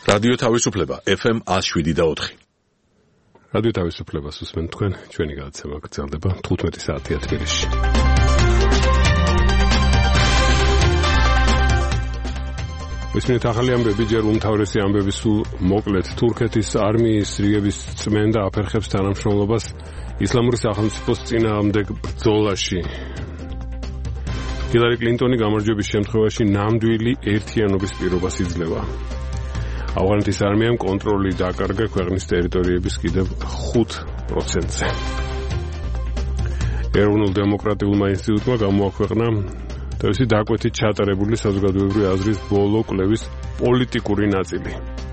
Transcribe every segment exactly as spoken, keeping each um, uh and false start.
რადიო თავისუფლება ეფ ემ one oh seven point four. რადიო თავისუფლებას უსმენთ თქვენ, ჩვენი გადაცემა გრძელდება თხუთმეტი საათია თბილისში. ისინი ახალი ამბები, ჯერ უმთავრესი ამბები სულ მოკლედ თურქეთის არმიის რიგების წმენდა აფერხებს თანამშრომლობას ისლამური სახელმწიფოს წინააღმდეგ ბრძოლაში. ჰილარი კლინტონი გამარჯვების შემთხვევაში ნამდვილი ერთიანობის პირობას იძლევა. ავღანეთის არმიამ კონტროლი დაკარგა ქვეყნის ტერიტორიების კიდევ ხუთ პროცენტზე. ეროვნულ დემოკრატიულმა ინსტიტუტმა გამოაქვეყნა თავისი დაკვეთით ჩატარებული საზოგადოებრივი აზრის ბოლო კვლევის პოლიტიკური ნაწილი.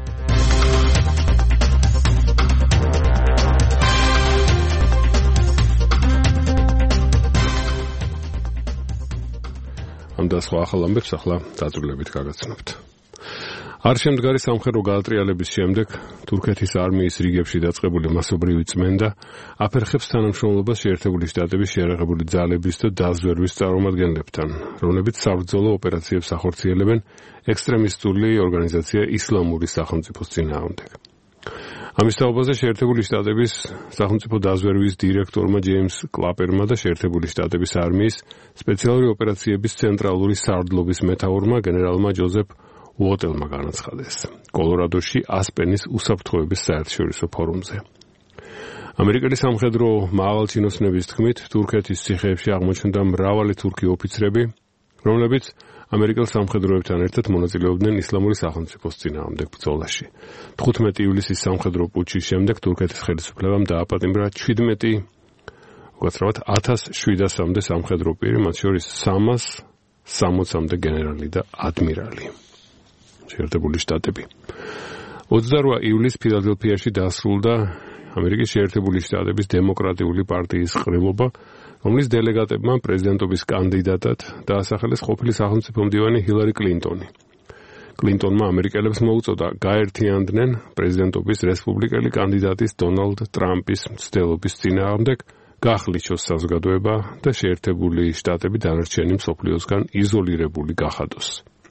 ამ და სხვა ახალ ამბებს ახლა დაწვრილებით გაგაცნობთ. არ შემდგარი სამხედრო გაატრიალების შემდეგ თურქეთის არმიის რიგებში დაწყებული მასობრივი წმენდა აფერხებს თანამშრომლობას შეერთებული შტატების შეიარაღებული ძალების და დაზვერვის წარმომადგენლებთან, რომლებიც საბრძოლო ოპერაციებს ახორციელებენ ექსტრემისტული ორგანიზაცია ისლამური სახელმწიფოს წინააღმდეგ. ამის თაობაზე შეერთებული შტატების სახელმწიფო დაზვერვის დირექტორმა ჯეიმს კლაპერმა და შეერთებული შტატების არმიის სპეციალური ოპერაციების ცენტრალური სარდლობის მეთაურმა გენერალმა ჯოზეფ უოტელმა განაცხადეს კოლორადოში ასპენის უსაფრთხოების საერთაშორისო ფორუმზე. ამერიკელი სამხედრო მაღალჩინოსნების თქმით, თურქეთის ციხეებში აღმოჩნდა მრავალი თურქი ოფიცრები, რომლებიც ამერიკელ სამხედროებთან ერთად მონაწილეობდნენ ისლამური სახელმწიფოს წინააღმდეგ ბრძოლაში. თხუთმეტი ივლისის სამხედრო პუტჩის შემდეგ თურქეთის ხელისუფლებამ დააპატიმრა შვიდმეტი უკაცრავად ათას შვიდასამდე სამხედრო პირი, მათ შორის სამას სამოცამდე გენერალი და ადმირალი. შეერთებული შტატები. ოცდაოთხ ივლისს ფილადელფიაში დასრულდა ამერიკის შეერთებული შტატების დემოკრატიული პარტიის ყრილობა, რომლის დელეგატებმა პრეზიდენტობის კანდიდატად დაასახელეს ყოფილი სახელმწიფო მდივანი ჰილარი კლინტონი. კლინტონმა ამერიკელებს მოუწოდა გაერთიანდნენ პრეზიდენტობის რესპუბლიკელი კანდიდატის დონალდ ტრამპის მცდელობის წინააღმდეგ, გახლიჩოს საზოგადოება და შეერთებული შტატები დანარჩენი მსოფლიოსგან იზოლირებული გახადოს.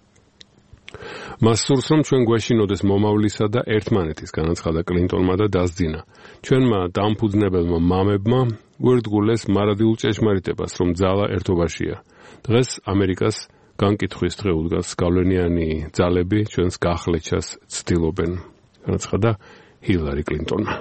მას სურს, რომ ჩვენ გვეშინოდეს მომავლისა და ერთმანეთის, განაცხადა კლინტონმა და დასძინა. ჩვენმა დამფუძნებელმა მამებმა უერთგულეს მარადილ ჭეშმარიტებას, რომ ძალა ერთობაშია. დღეს ამერიკას განკითხვის დღე უდგას, გავლენიანი ძალები ჩვენს გახლეჩას ცდილობენ, განაცხადა ჰილარი კლინტონმა.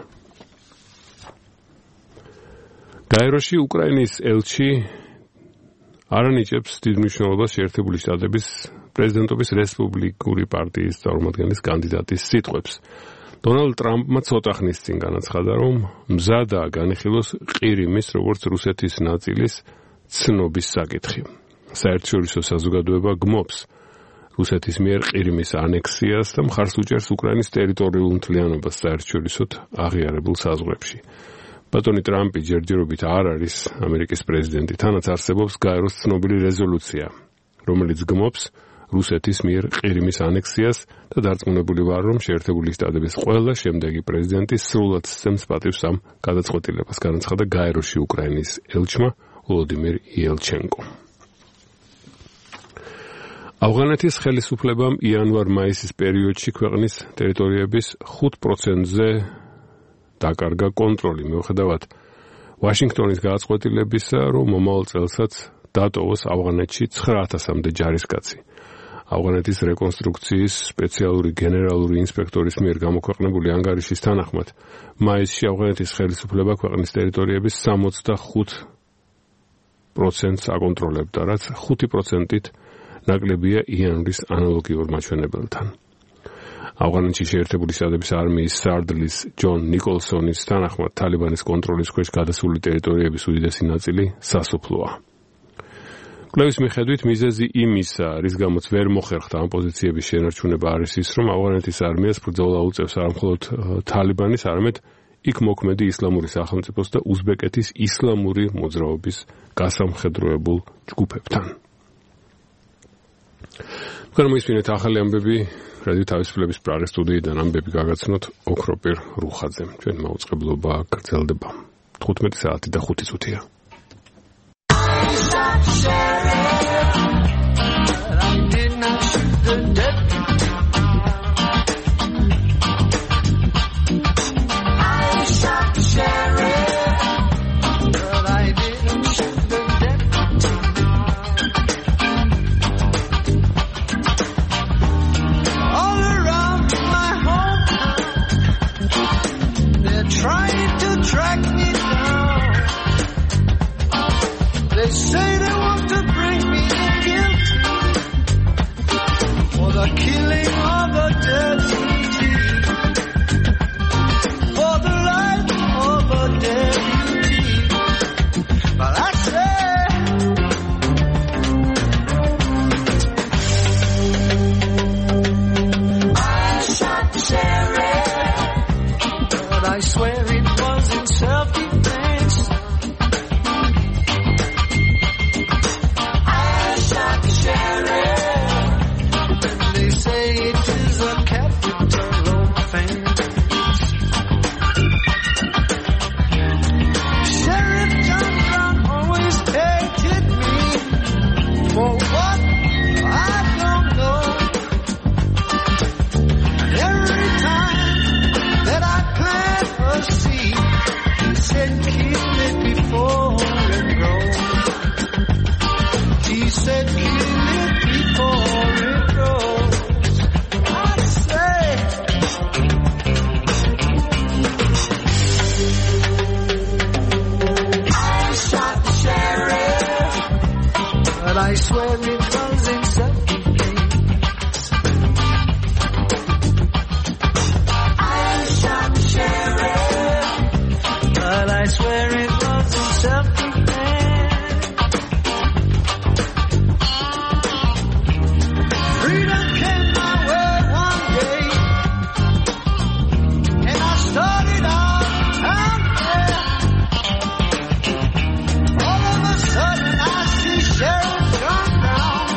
გაეროში უკრაინის ელჩი არ ანიჭებს დიდ მნიშვნელობას შეერთებული შტატების პრეზიდენტობის რესპუბლიკური პარტიის წარმომადგენლის კანდიდატის სიტყვებს. დონალდ ტრამპმა ცოტა ხნის წინ განაცხადა, რომ მზადაა განიხილოს ყირიმის, როგორც რუსეთის ნაწილის ცნობის საკითხი. საერთაშორისო საზოგადოება გმობს რუსეთის მიერ ყირიმის ანექსიას და მხარს უჭერს უკრაინის ტერიტორიულ მთლიანობას საერთაშორისოდ აღიარებულ საზღვრებში. ბატონი ტრამპი ჯერჯერობით არ არის ამერიკის პრეზიდენტი, თანაც არსებობს გაეროს ცნობილი რეზოლუცია, რომელიც გმობს რუსეთის მიერ ყირიმის ანექსიას და დარწმუნებული ვარ, რომ შეერთებული შტატების ყველა შემდეგი პრეზიდენტი სრულად სცემს პატივს ამ გადაწყვეტილებას, განაცხადა გაეროში უკრაინის ელჩმა ვლოდიმირ იელჩენკომ. ავღანეთის ხელისუფლებამ იანვარ-მაისის პერიოდში ქვეყნის ტერიტორიების ხუთ პროცენტზე დაკარგა კონტროლი, მიუხედავად ვაშინგტონის გადაწყვეტილებისა, რომ მომავალ წელსაც დატოვოს ავღანეთში ცხრა ათასამდე ჯარისკაცი. ავღანეთის რეკონსტრუქციის სპეციალური გენერალური ინსპექტორის მიერ გამოქვეყნებული ანგარიშის თანახმად, მაისში ავღანეთის ხელისუფლება ქვეყნის ტერიტორიების სამოცდახუთ პროცენტს აკონტროლებდა, რაც ხუთი პროცენტით ნაკლებია იანვრის ანალოგიურ მაჩვენებელთან. ავღანეთში შეერთებული შტატების არმიის სარდლის ჯონ ნიკოლსონის თანახმად, თალიბანის კონტროლის ქვეშ გადასული ტერიტორიების უდიდესი ნაწილი სასოფლოა. კვლევის მიხედვით მიზეზი იმისა, რის გამოც ვერ მოხერხდა ამ პოზიციების შენარჩუნება არის ის, რომ ავღანეთის არმიას ბრძოლა უწევს არა მხოლოდ თალიბანის, არამედ იქ მოქმედი ისლამური სახელმწიფოს და უზბეკეთის ისლამური მოძრაობის გასამხედროებულ ჯგუფებთან. თქვენ მოისმინეთ ახალი ამბები რადიო თავისუფლების პრაღის სტუდიიდან, ამბები გაგაცნოთ ოქროპირ რუხაძემ. ჩვენ მაუწყებლობა გრძელდება თხუთმეტი საათი და ხუთი წუთია. I swear it was in self-defense. I shot sheriff, but I swear it was in self-defense. Freedom came my way one day, and I started out out there. All of a sudden I see sheriff come down.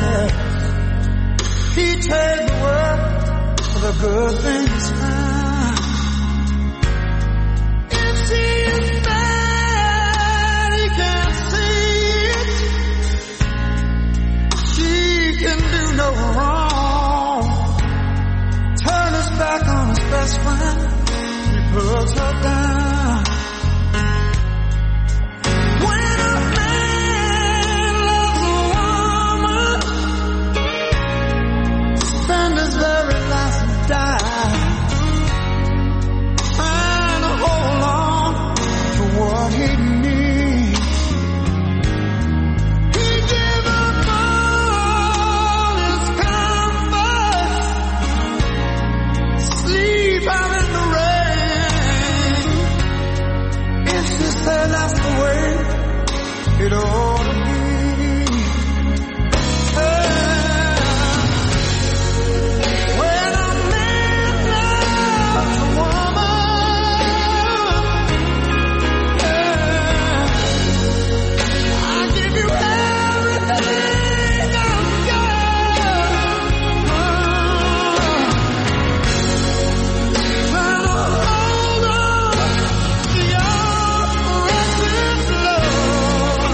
yes. He trade the world for the good things found. If she is bad, he can't see it. She can do no wrong. Turn his back on his best friend. He puts her down. It ought to be. Hey, when a man loves a woman, hey, I give you everything I've got. Trying to hold on to your precious love.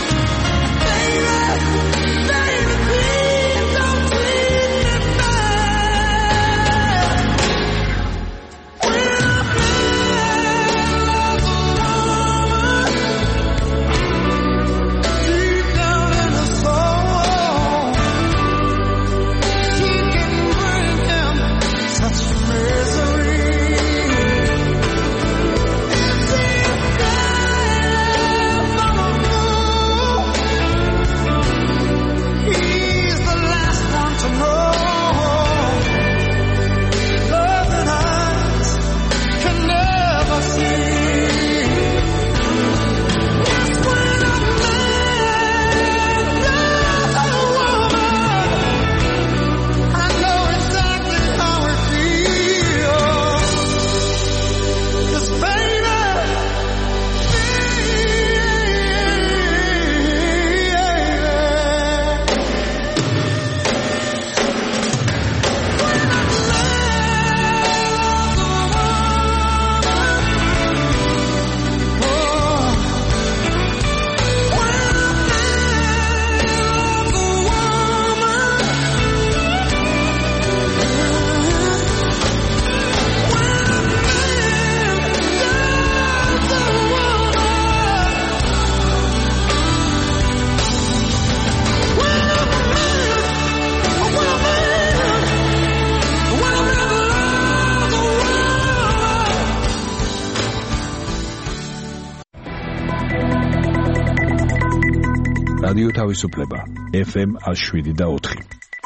რადიო თავისუფლება ეფ ემ one oh seven point four.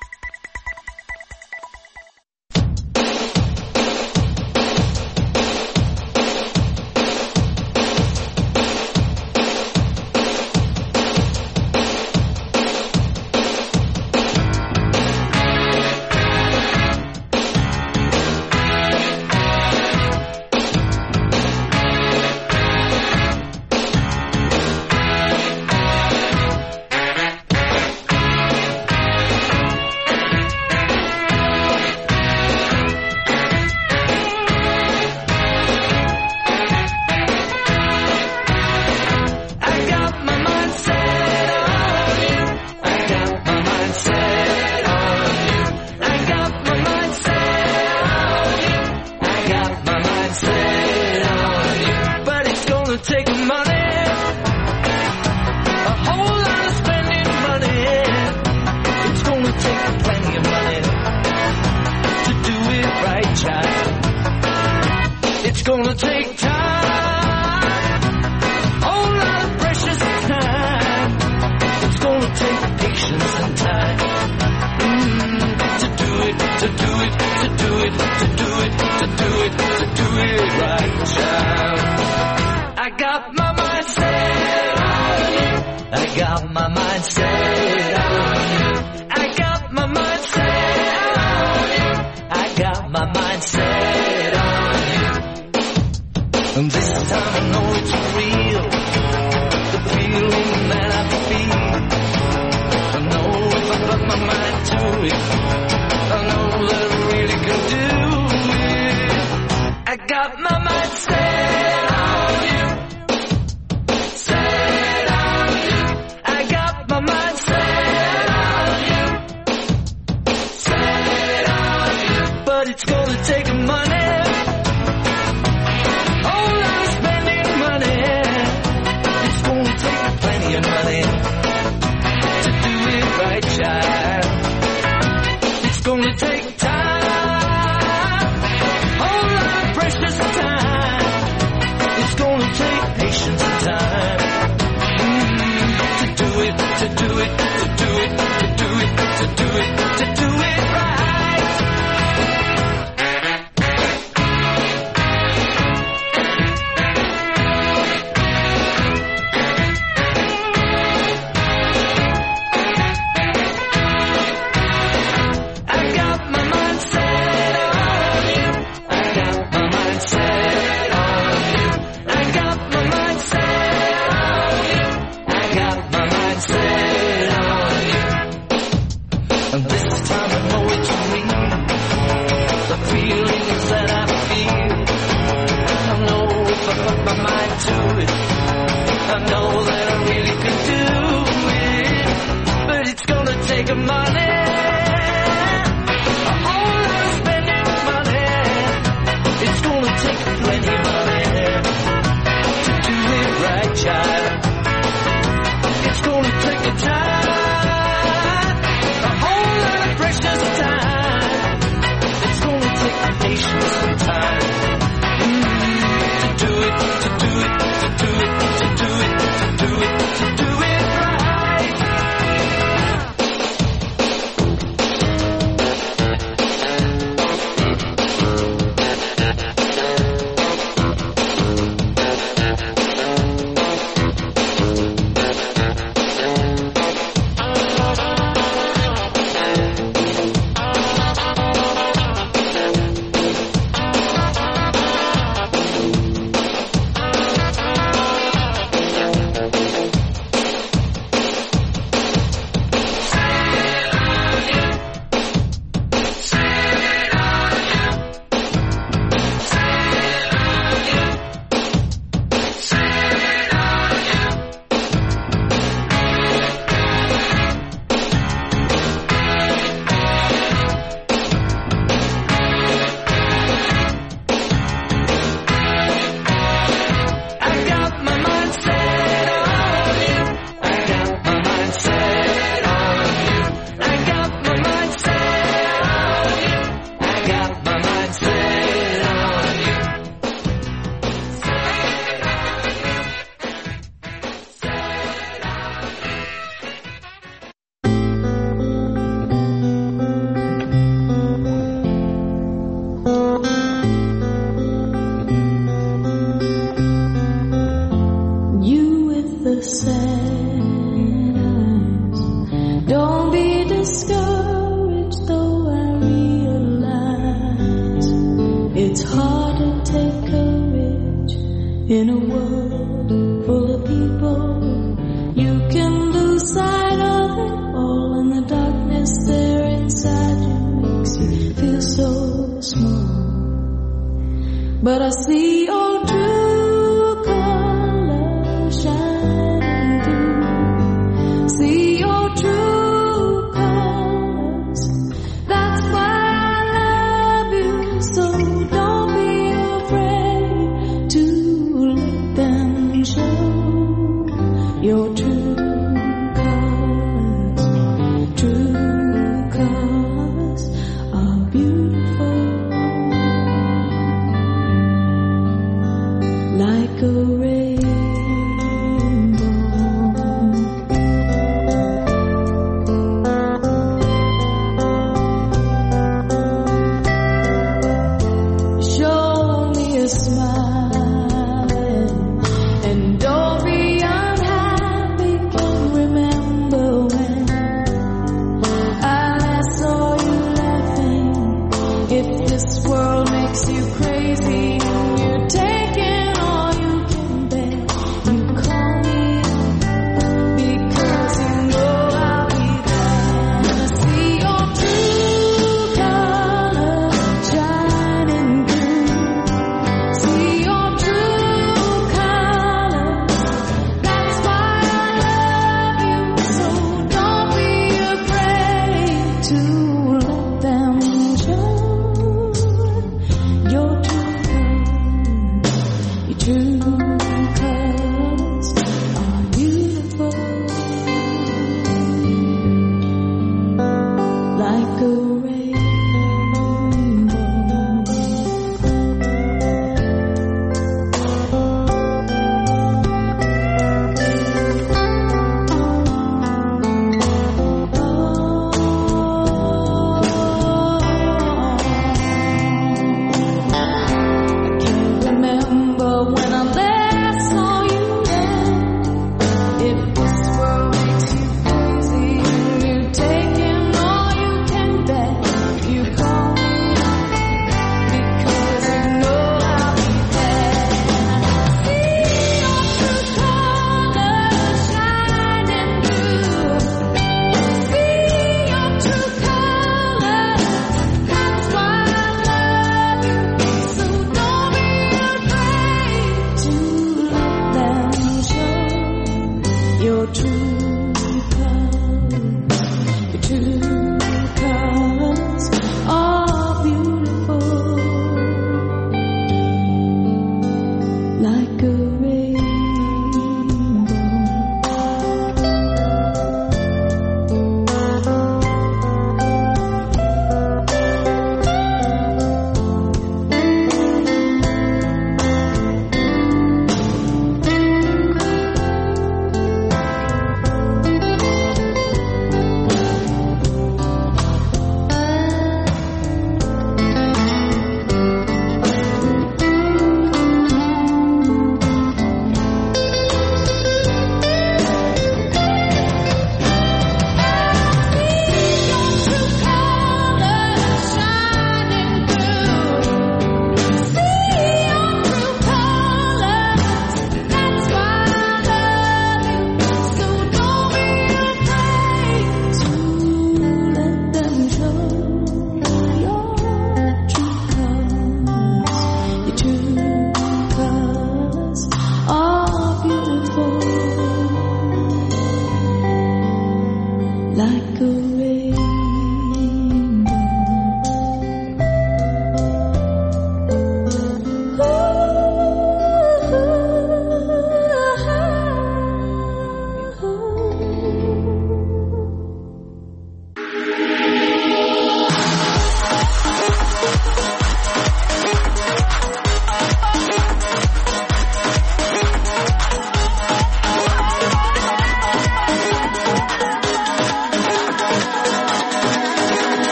And this time I know it's real, the feeling that I feel. I know if I put my my mind to it. I know that I really can do it. I got my mind set on you, set on you. I got my mind set on you, set on you. But it's gonna take money. Money to do it right, child. It's gonna take time, whole lot of precious time. It's gonna take patience and time mm, to do it, to do it, to do it, to do it, to do it, to do it right. But I see your true colors shining through. See your true colors. That's why I love you. So don't be afraid to let them show your true colors. True colors are beautiful. Like a rainbow. Show me a smile and don't be unhappy. Can remember when I last saw you laughing. If this world makes you crazy, you're taking see like a rainbow. Back.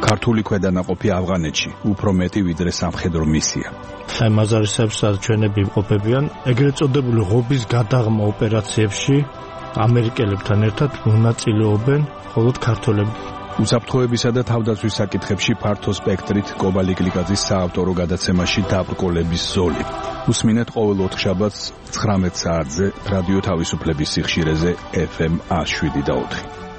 ქართული ქვედანაყოფი ავღანეთში უფრო მეტი ვიდრე სამხედრო მისია. ხემაზარისებს ჩვენები იმყოფებიან ეგრეთ წოდებული ღობის გადაღმა ოპერაციებში ამერიკელებთან ერთად მონაწილეობენ მხოლოდ ქართველები. უსაფრთხოებისა და თავდაცვის საკითხებში ფართო სპექტრით კობალი კლიკაძის საავტორო გადაცემაში დაბრკოლების ზოლი. უსმინეთ ყოველ ოთხშაბათს ცხრამეტ საათზე რადიო თავისუფლების სიხშირეზე ეფ ემ ას შვიდი და ოთხი.